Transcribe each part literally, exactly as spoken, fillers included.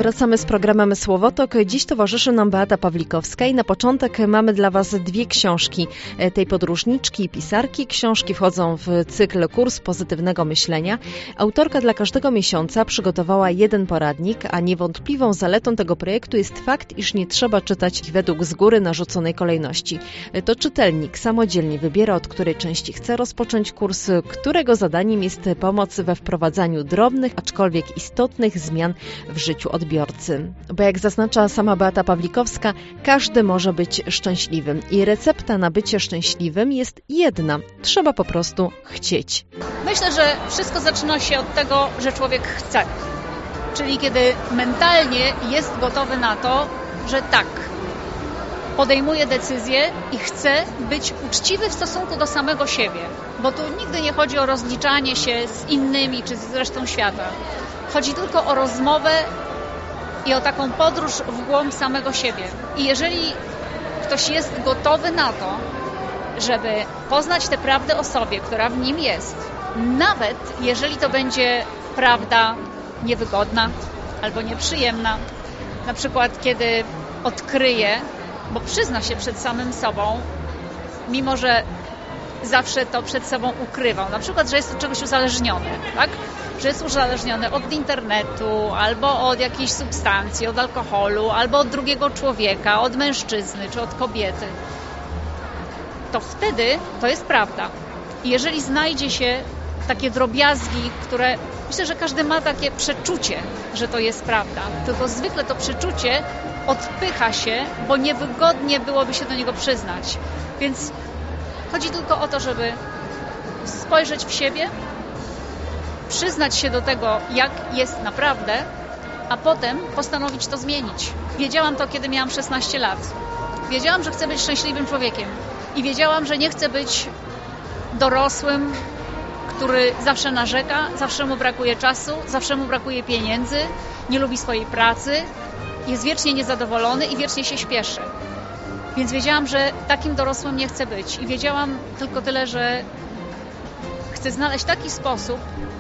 Wracamy z programem Słowotok. Dziś towarzyszy nam Beata Pawlikowska i na początek mamy dla Was dwie książki tej podróżniczki i pisarki. Książki wchodzą w cykl Kurs Pozytywnego Myślenia. Autorka dla każdego miesiąca przygotowała jeden poradnik, a niewątpliwą zaletą tego projektu jest fakt, iż nie trzeba czytać ich według z góry narzuconej kolejności. To czytelnik samodzielnie wybiera, od której części chce rozpocząć kurs, którego zadaniem jest pomoc we wprowadzaniu drobnych, aczkolwiek istotnych zmian w życiu odbiorcy. Bo jak zaznacza sama Beata Pawlikowska, każdy może być szczęśliwym i recepta na bycie szczęśliwym jest jedna. Trzeba po prostu chcieć. Myślę, że wszystko zaczyna się od tego, że człowiek chce. Czyli kiedy mentalnie jest gotowy na to, że tak, podejmuje decyzję i chce być uczciwy w stosunku do samego siebie. Bo tu nigdy nie chodzi o rozliczanie się z innymi czy z resztą świata. Chodzi tylko o rozmowę i o taką podróż w głąb samego siebie. I jeżeli ktoś jest gotowy na to, żeby poznać tę prawdę o sobie, która w nim jest, nawet jeżeli to będzie prawda niewygodna albo nieprzyjemna, na przykład kiedy odkryje, bo przyzna się przed samym sobą, mimo że zawsze to przed sobą ukrywał, na przykład, że jest od czegoś uzależniony, tak? Że jest uzależniony od internetu, albo od jakiejś substancji, od alkoholu, albo od drugiego człowieka, od mężczyzny czy od kobiety, to wtedy to jest prawda. I jeżeli znajdzie się takie drobiazgi, które myślę, że każdy ma takie przeczucie, że to jest prawda, tylko zwykle to przeczucie odpycha się, bo niewygodnie byłoby się do niego przyznać. Więc chodzi tylko o to, żeby spojrzeć w siebie, przyznać się do tego, jak jest naprawdę, a potem postanowić to zmienić. Wiedziałam to, kiedy miałam szesnaście lat. Wiedziałam, że chcę być szczęśliwym człowiekiem i wiedziałam, że nie chcę być dorosłym, który zawsze narzeka, zawsze mu brakuje czasu, zawsze mu brakuje pieniędzy, nie lubi swojej pracy, jest wiecznie niezadowolony i wiecznie się śpieszy. Więc wiedziałam, że takim dorosłym nie chcę być. I wiedziałam tylko tyle, że chcę znaleźć taki sposób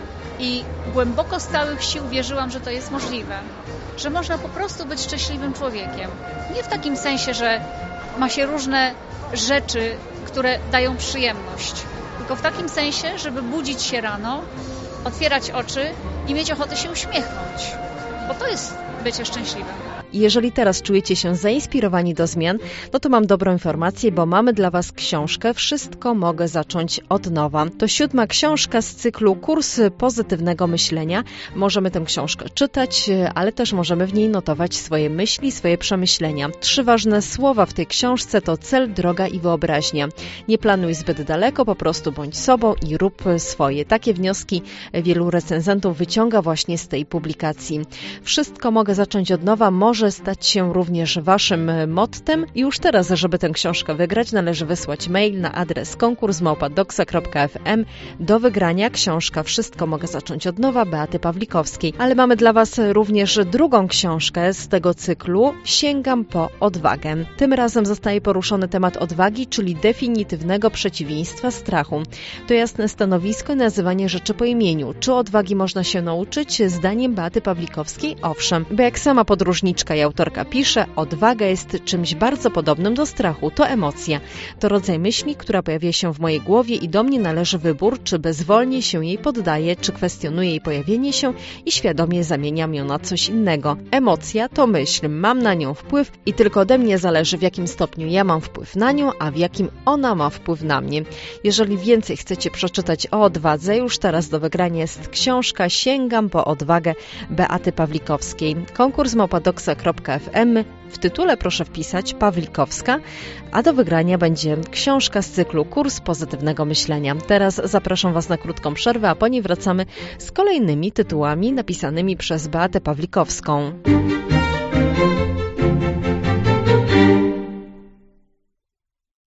i głęboko z całych sił wierzyłam, że to jest możliwe. Że można po prostu być szczęśliwym człowiekiem. Nie w takim sensie, że ma się różne rzeczy, które dają przyjemność. Tylko w takim sensie, żeby budzić się rano, otwierać oczy i mieć ochotę się uśmiechnąć. Bo to jest bycie szczęśliwym. Jeżeli teraz czujecie się zainspirowani do zmian, no to mam dobrą informację, bo mamy dla Was książkę Wszystko mogę zacząć od nowa. To siódma książka z cyklu Kurs Pozytywnego Myślenia. Możemy tę książkę czytać, ale też możemy w niej notować swoje myśli, swoje przemyślenia. Trzy ważne słowa w tej książce to cel, droga i wyobraźnia. Nie planuj zbyt daleko, po prostu bądź sobą i rób swoje. Takie wnioski wielu recenzentów wyciąga właśnie z tej publikacji. Wszystko mogę zacząć od nowa może stać się również Waszym mottem. I już teraz, żeby tę książkę wygrać, należy wysłać mail na adres konkurs małpa doksa kropka ef em. Do wygrania książka Wszystko mogę zacząć od nowa Beaty Pawlikowskiej. Ale mamy dla Was również drugą książkę z tego cyklu Sięgam po odwagę. Tym razem zostaje poruszony temat odwagi, czyli definitywnego przeciwieństwa strachu. To jasne stanowisko i nazywanie rzeczy po imieniu. Czy odwagi można się nauczyć? Zdaniem Beaty Pawlikowskiej owszem, bo jak sama podróżniczka i autorka pisze, odwaga jest czymś bardzo podobnym do strachu. To emocja. To rodzaj myśli, która pojawia się w mojej głowie i do mnie należy wybór, czy bezwolnie się jej poddaję, czy kwestionuję jej pojawienie się i świadomie zamieniam ją na coś innego. Emocja to myśl, mam na nią wpływ i tylko ode mnie zależy, w jakim stopniu ja mam wpływ na nią, a w jakim ona ma wpływ na mnie. Jeżeli więcej chcecie przeczytać o odwadze, już teraz do wygrania jest książka Sięgam po odwagę Beaty Pawlikowskiej. Konkurs małpa doksa kropka ef em. W tytule proszę wpisać Pawlikowska, a do wygrania będzie książka z cyklu Kurs Pozytywnego Myślenia. Teraz zapraszam Was na krótką przerwę, a po niej wracamy z kolejnymi tytułami napisanymi przez Beatę Pawlikowską.